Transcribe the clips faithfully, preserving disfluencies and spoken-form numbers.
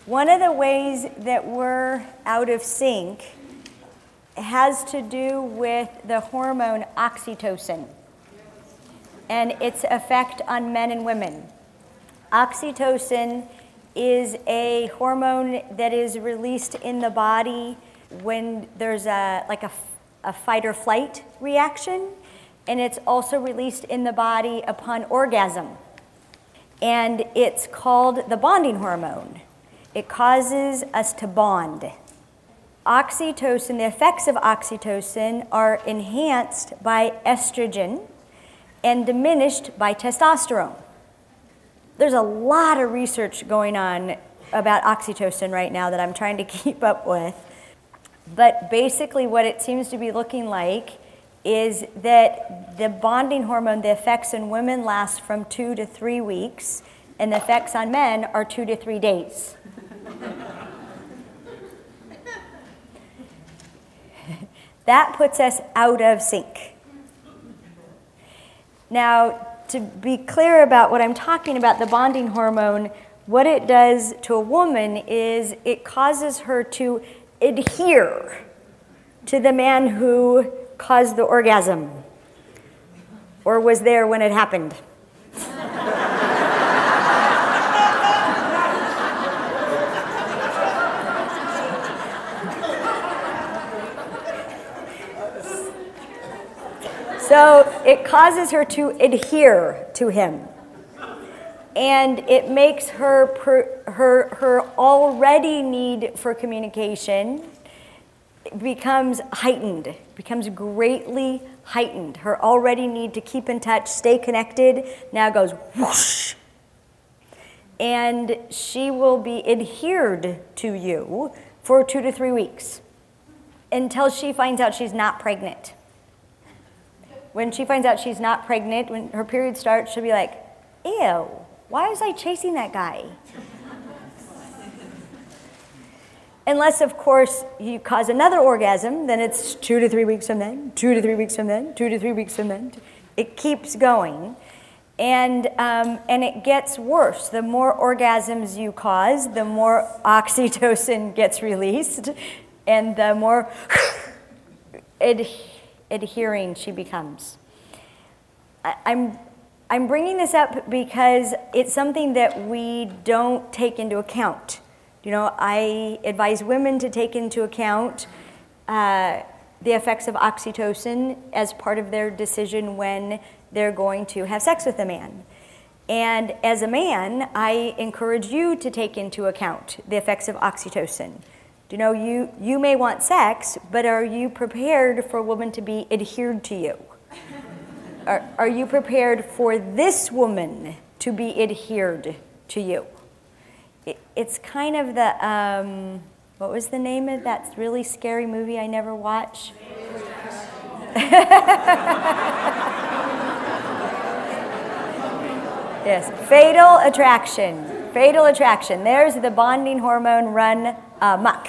One of the ways that we're out of sync has to do with the hormone oxytocin and its effect on men and women. Oxytocin is a hormone that is released in the body when there's a like a, a fight or flight reaction, and it's also released in the body upon orgasm. And it's called the bonding hormone. It causes us to bond. Oxytocin, the effects of oxytocin are enhanced by estrogen and diminished by testosterone. There's a lot of research going on about oxytocin right now that I'm trying to keep up with. But basically what it seems to be looking like is that the bonding hormone, the effects in women last from two to three weeks, and the effects on men are two to three days. That puts us out of sync. Now, to be clear about what I'm talking about, the bonding hormone, what it does to a woman is it causes her to adhere to the man who caused the orgasm or was there when it happened. So it causes her to adhere to him. And it makes her per, her her already need for communication becomes heightened, becomes greatly heightened. Her already need to keep in touch, stay connected, now goes whoosh. And she will be adhered to you for two to three weeks until she finds out she's not pregnant. When she finds out she's not pregnant, when her period starts, she'll be like, ew, why was I chasing that guy? Unless, of course, you cause another orgasm, then it's two to three weeks from then, two to three weeks from then, two to three weeks from then. It keeps going. And, um, and it gets worse. The more orgasms you cause, the more oxytocin gets released, and the more it adhering she becomes. I, I'm, I'm bringing this up because it's something that we don't take into account. You know, I advise women to take into account uh, the effects of oxytocin as part of their decision when they're going to have sex with a man. And as a man, I encourage you to take into account the effects of oxytocin. You know, you, you may want sex, but are you prepared for a woman to be adhered to you? Are, are you prepared for this woman to be adhered to you? It, it's kind of the, um, what was the name of that really scary movie I never watched? Yes, Fatal Attraction. Fatal Attraction. There's the bonding hormone run amok.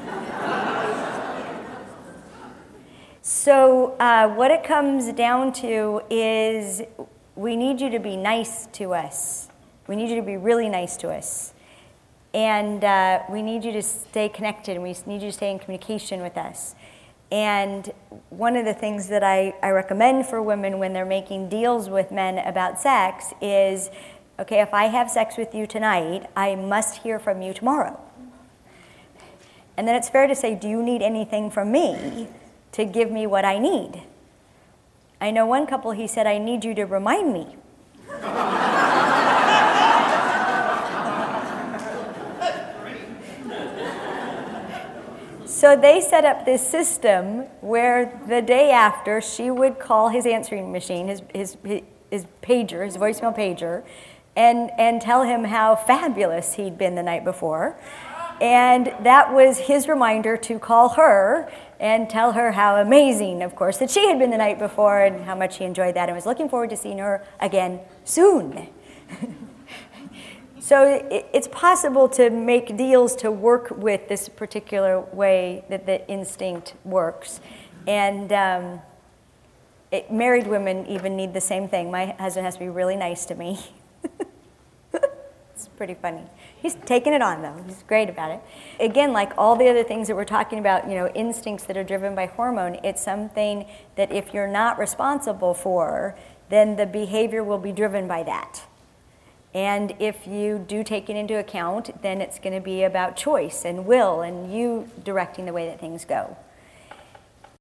So uh, what it comes down to is we need you to be nice to us. We need you to be really nice to us. And uh, we need you to stay connected, and we need you to stay in communication with us. And one of the things that I, I recommend for women when they're making deals with men about sex is, okay, if I have sex with you tonight, I must hear from you tomorrow. And then it's fair to say, do you need anything from me to give me what I need? I know one couple, he said, I need you to remind me. So they set up this system where the day after she would call his answering machine, his his his pager, his voicemail pager, and, and tell him how fabulous he'd been the night before. And that was his reminder to call her and tell her how amazing, of course, that she had been the night before and how much he enjoyed that and was looking forward to seeing her again soon. So it's possible to make deals to work with this particular way that the instinct works. And um, it, married women even need the same thing. My husband has to be really nice to me. It's pretty funny. He's taking it on, though. He's great about it. Again, like all the other things that we're talking about, you know, instincts that are driven by hormone, it's something that if you're not responsible for, then the behavior will be driven by that. And if you do take it into account, then it's going to be about choice and will and you directing the way that things go.